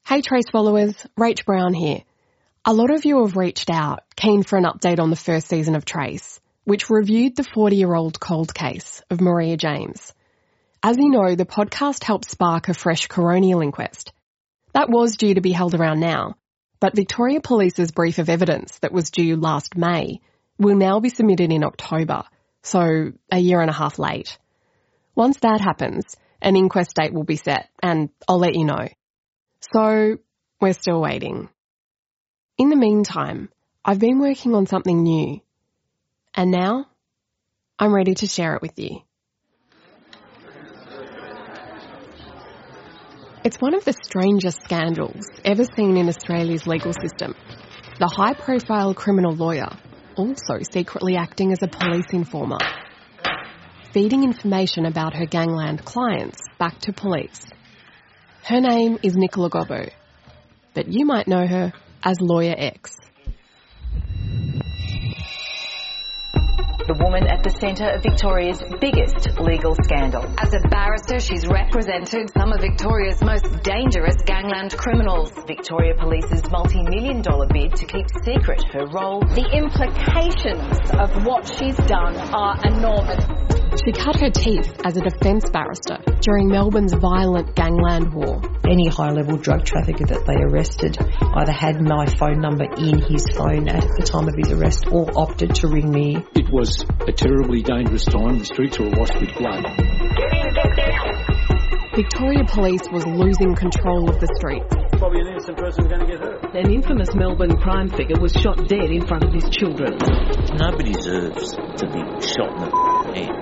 Hey Trace followers, Rach Brown here. A lot of you have reached out, keen for an update on the first season of Trace, which reviewed the 40-year-old cold case of Maria James. As you know, the podcast helped spark a fresh coronial inquest. That was due to be held around now, but Victoria Police's brief of evidence that was due last May will now be submitted in October, so a year and a half late. Once that happens, an inquest date will be set, and I'll let you know. So, we're still waiting. In the meantime, I've been working on something new. And now, I'm ready to share it with you. It's one of the strangest scandals ever seen in Australia's legal system. The high-profile criminal lawyer also secretly acting as a police informer, feeding information about her gangland clients back to police. Her name is Nicola Gobbo, but you might know her as Lawyer X. The woman at the centre of Victoria's biggest legal scandal. As a barrister, she's represented some of Victoria's most dangerous gangland criminals. Victoria Police's multi-million-dollar bid to keep secret her role. The implications of what she's done are enormous. She cut her teeth as a defence barrister during Melbourne's violent gangland war. Any high-level drug trafficker that they arrested either had my phone number in his phone at the time of his arrest or opted to ring me. It was a terribly dangerous time. The streets were awash with blood. Victoria Police was losing control of the streets. Probably an innocent person's going to get hurt. An infamous Melbourne crime figure was shot dead in front of his children. Nobody deserves to be shot in the head.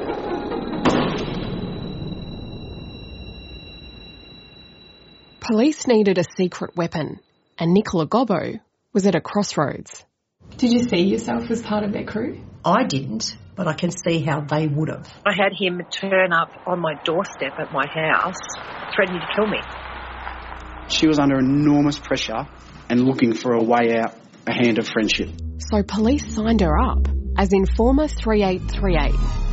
Police needed a secret weapon, and Nicola Gobbo was at a crossroads. Did you see yourself as part of their crew? I didn't, but I can see how they would have. I had him turn up on my doorstep at my house, threatening to kill me. She was under enormous pressure and looking for a way out, a hand of friendship. So police signed her up as Informer 3838.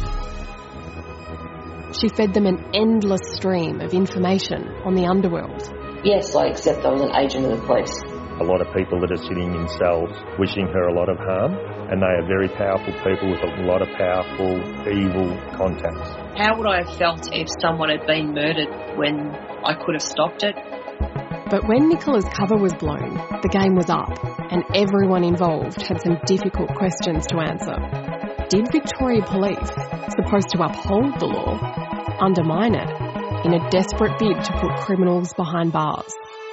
She fed them an endless stream of information on the underworld. Yes, I accept I was an agent of the police. A lot of people that are sitting in cells wishing her a lot of harm, and they are very powerful people with a lot of powerful, evil contacts. How would I have felt if someone had been murdered when I could have stopped it? But when Nicola's cover was blown, the game was up, and everyone involved had some difficult questions to answer. Did Victoria Police, supposed to uphold the law, undermine it in a desperate bid to put criminals behind bars?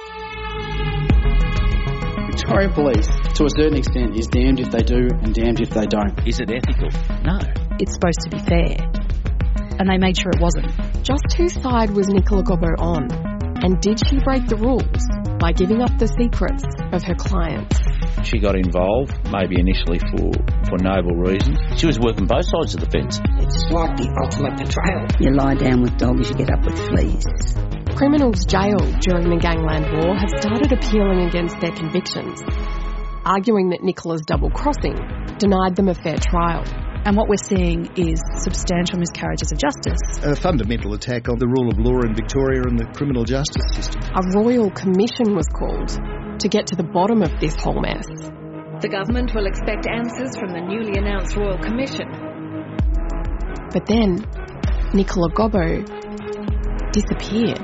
Victoria Police, to a certain extent, is damned if they do and damned if they don't. Is it ethical? No. It's supposed to be fair. And they made sure it wasn't. Just whose side was Nicola Gobbo on? And did she break the rules by giving up the secrets of her clients? She got involved, maybe initially for noble reasons. She was working both sides of the fence. It's like the ultimate betrayal. You lie down with dogs, you get up with fleas. Criminals jailed during the gangland war have started appealing against their convictions, arguing that Nicola's double-crossing denied them a fair trial. And what we're seeing is substantial miscarriages of justice. A fundamental attack on the rule of law in Victoria and the criminal justice system. A royal commission was called to get to the bottom of this whole mess. The government will expect answers from the newly announced Royal Commission. But then, Nicola Gobbo disappeared.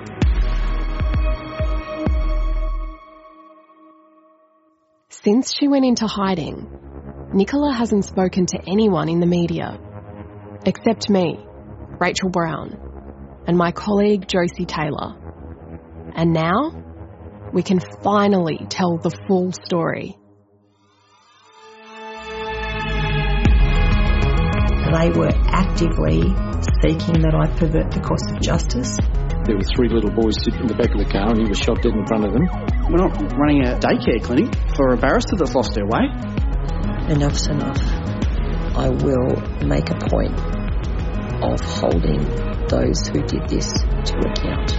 Since she went into hiding, Nicola hasn't spoken to anyone in the media, except me, Rachel Brown, and my colleague Josie Taylor. And now, we can finally tell the full story. They were actively seeking that I pervert the course of justice. There were 3 little boys sitting in the back of the car and he was shot dead in front of them. We're not running a daycare clinic for a barrister that's lost her way. Enough's enough. I will make a point of holding those who did this to account.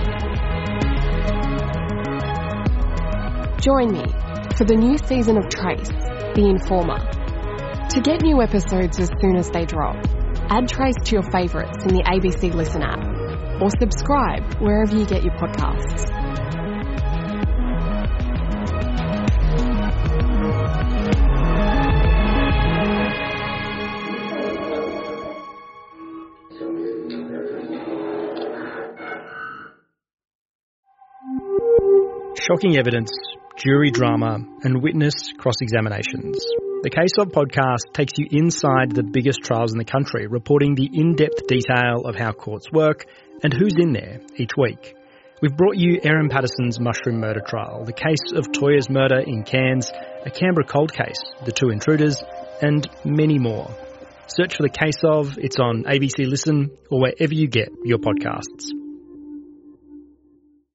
Join me for the new season of Trace, The Informer. To get new episodes as soon as they drop, add Trace to your favourites in the ABC Listen app or subscribe wherever you get your podcasts. shocking evidence, jury drama, and witness cross-examinations. The Case Of podcast takes you inside the biggest trials in the country, reporting the in-depth detail of how courts work and who's in there each week. We've brought you Erin Patterson's mushroom murder trial, the case of Toya's murder in Cairns, a Canberra cold case, the two intruders, and many more. Search for The Case Of. It's on ABC Listen or wherever you get your podcasts.